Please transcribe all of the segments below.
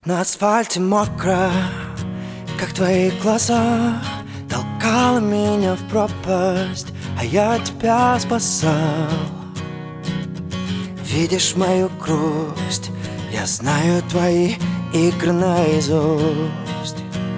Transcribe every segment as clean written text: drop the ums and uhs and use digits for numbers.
На асфальте мокро, как твои глаза. Толкала меня в пропасть, а я тебя спасал. Видишь мою грусть, я знаю твои игры наизусть.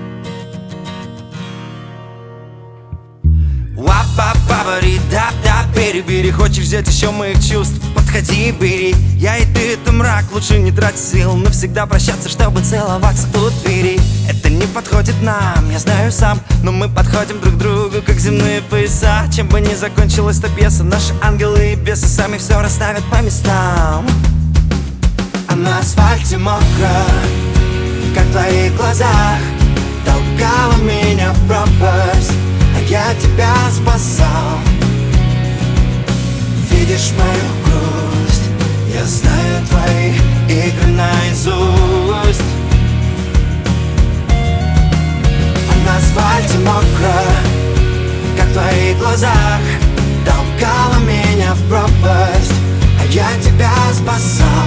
Уап-пап-папари-дап-дап, бери, хочешь взять еще моих чувств? Подходи, бери, я и ты — это мрак. Лучше не трать сил, навсегда прощаться, чтобы целоваться у двери. Это не подходит нам, я знаю сам, но мы подходим друг другу, как земные пояса. Чем бы ни закончилась эта пьеса, наши ангелы и бесы сами все расставят по местам. А на асфальте мокро, как в твоих глазах. Толкала меня в пропасть, а я тебя спасал. Видишь мою грусть, я знаю твои игры наизусть. А на асфальте мокро, как в твоих глазах. Толкала меня в пропасть, а я тебя спасал.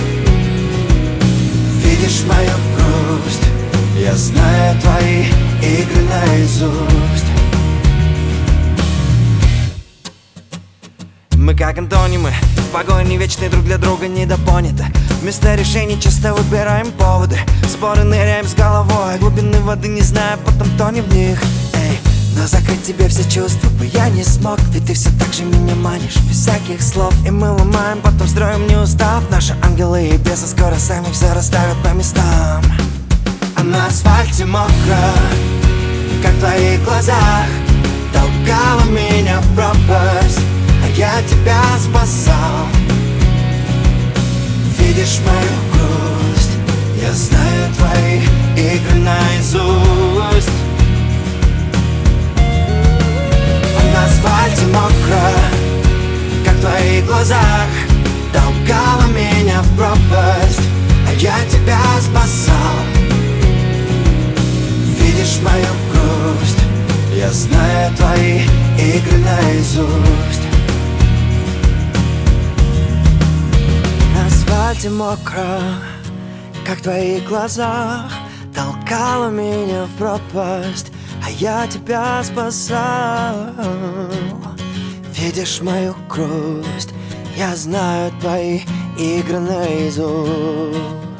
Видишь мою грусть, я знаю твои игры наизусть. Мы как антонимы, в погоне вечной друг для друга недопоняты. Вместо решений часто выбираем поводы. Споры ныряем с головой, глубины воды не зная, потом тонем в них. Эй, но закрыть тебе все чувства бы я не смог, ведь ты все так же меня манишь, без всяких слов. И мы ломаем, потом строим, не устав. Наши ангелы и бесы скоро сами все расставят по местам. А на асфальте мокро, как в твоих глазах. Толкала меня в пропасть, а я тебя спасал. Видишь мою грусть, я знаю твои игры наизусть. А на асфальте мокро, как в твоих глазах. Толкала меня в пропасть, а я тебя спасал. Видишь мою грусть, я знаю твои игры наизусть. На асфальте мокро, как в твоих глазах. Толкала меня в пропасть, а я тебя спасал. Видишь мою грусть, я знаю твои игры наизусть.